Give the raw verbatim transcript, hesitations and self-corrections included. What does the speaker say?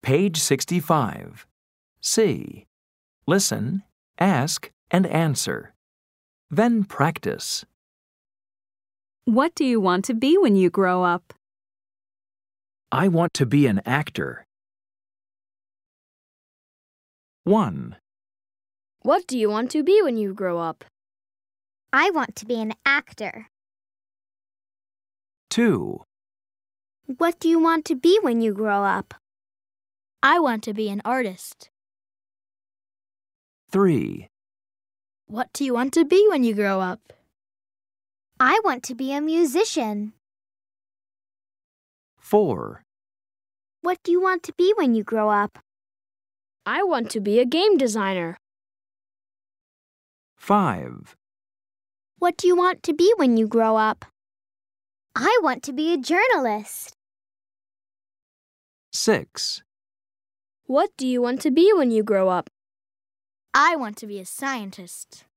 Page sixty-five. C. Listen, ask, and answer. Then practice. What do you want to be when you grow up? I want to be an actor. one. What do you want to be when you grow up? I want to be an actor. two. What do you want to be when you grow up? I want to be an artist. three. What do you want to be when you grow up? I want to be a musician. four. What do you want to be when you grow up? I want to be a game designer. five. What do you want to be when you grow up? I want to be a journalist. six. What do you want to be when you grow up? I want to be a scientist.